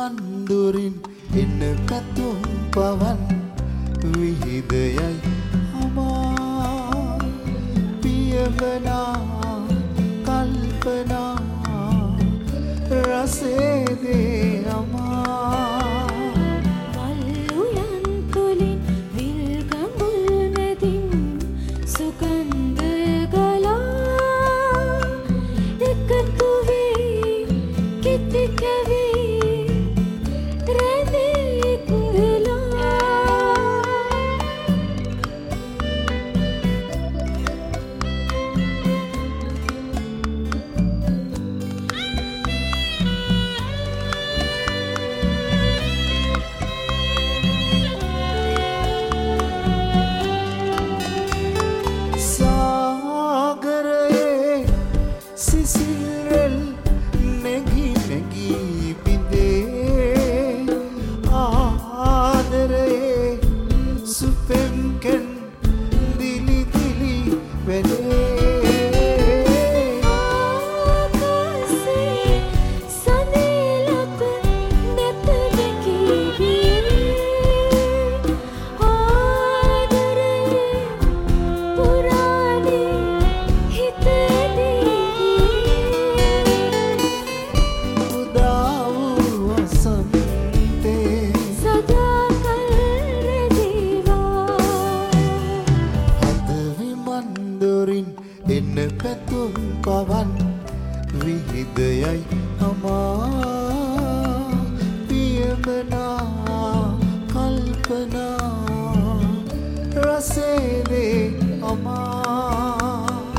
මන්දුරින් එන පැතුම් පවන් විහිදයයි අමා පියවනා කල්පනා රසේදේ අමා මල්ලුයන් තුලින් විල් ගඟුල් මැදින් සුගන්ධය ගලා එකතු වී කිති කැවී රැඳෙක් වෙලා සාගරයේ සිසිල් නැගී නැගී පිදේ ආදරයේ සුපෙන්කන් දිලි දිලි වෙනේ ආකාසේ සනේලප නැත නැකී ආදරයේ පුරාණි හිතේදී උදා වූ වසන්තේ සදාකල් රැඳේවා හද විමන්දුරින් එන පැතුම් පවන් විහිදයයි අමා පියවනා කල්පනා රසේදේ අමා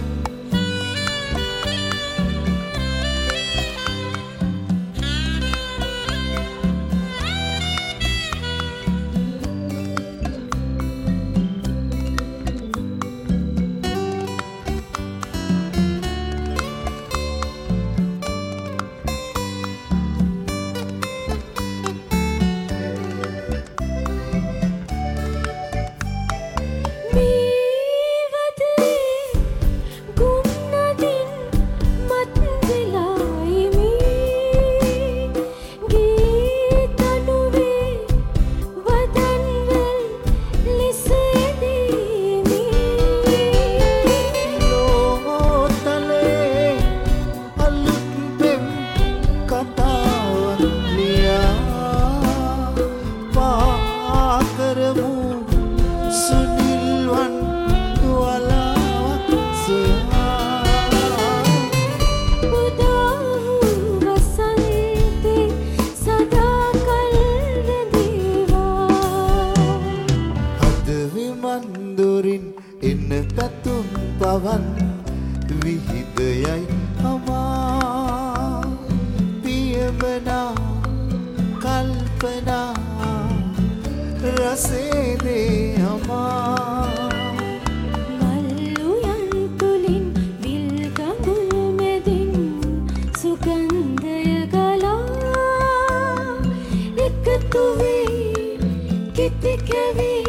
මන්දුරින් එන පැතුම් පවන් විහිදයයි අමා පියවනා කල්පනා රසේදේ අමා මල්ලුයන් තුලින් විල් ගඟුල් මැදින් සුගන්ධය ගලා එකතු වී කිති කැවී